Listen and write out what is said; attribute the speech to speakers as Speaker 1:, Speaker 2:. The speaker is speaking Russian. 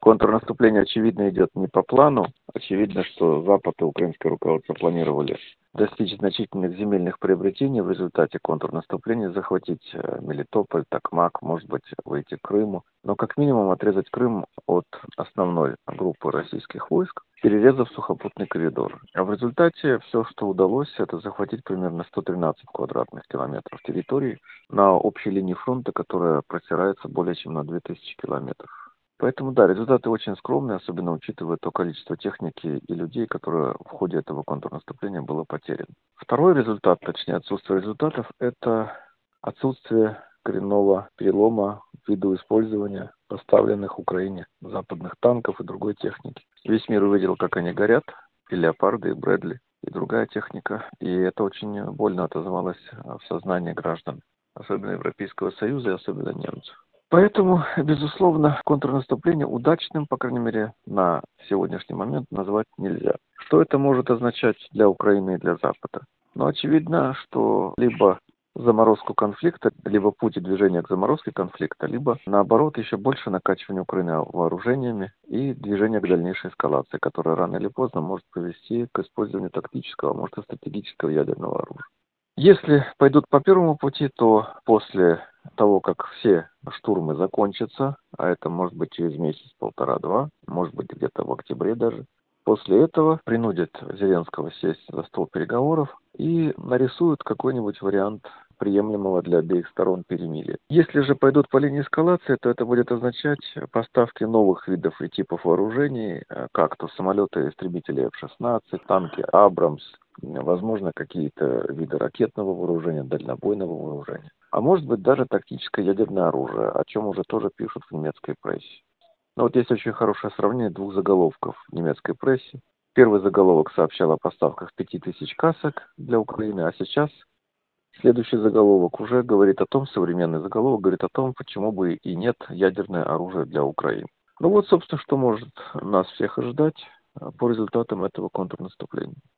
Speaker 1: Контрнаступление, очевидно, идет не по плану. Очевидно, что Запад и украинское руководство планировали достичь значительных земельных приобретений в результате контрнаступления, захватить Мелитополь, Токмак, может быть, выйти к Крыму. Но как минимум отрезать Крым от основной группы российских войск, перерезав сухопутный коридор. А в результате все, что удалось, это захватить примерно 113 квадратных километров территории на общей линии фронта, которая протирается более чем на 2000 километров. Поэтому, да, результаты очень скромные, особенно учитывая то количество техники и людей, которое в ходе этого контрнаступления было потеряно. Второй результат, точнее отсутствие результатов, это отсутствие коренного перелома в виду использования поставленных Украине западных танков и другой техники. Весь мир увидел, как они горят, и Леопарды, и Брэдли, и другая техника. И это очень больно отозвалось в сознании граждан, особенно Европейского Союза и особенно немцев. Поэтому, безусловно, контрнаступление удачным, по крайней мере, на сегодняшний момент назвать нельзя. Что это может означать для Украины и для Запада? Ну, очевидно, что либо заморозку конфликта, либо путь движения к заморозке конфликта, либо, наоборот, еще больше накачивание Украины вооружениями и движение к дальнейшей эскалации, которая рано или поздно может привести к использованию тактического, а может и стратегического ядерного оружия. Если пойдут по первому пути, то после того, как все штурмы закончатся, а это может быть через месяц, полтора-два, может быть где-то в октябре даже, после этого принудят Зеленского сесть за стол переговоров и нарисуют какой-нибудь вариант приемлемого для обеих сторон перемирия. Если же пойдут по линии эскалации, то это будет означать поставки новых видов и типов вооружений, как то самолеты истребители F-16, танки Абрамс, возможно, какие-то виды ракетного вооружения, дальнобойного вооружения. А может быть даже тактическое ядерное оружие, о чем уже тоже пишут в немецкой прессе. Но вот есть очень хорошее сравнение двух заголовков в немецкой прессе. Первый заголовок сообщал о поставках 5000 касок для Украины, а сейчас следующий заголовок уже говорит о том, современный заголовок говорит о том, почему бы и нет ядерное оружие для Украины. Ну вот, собственно, что может нас всех ожидать по результатам этого контрнаступления.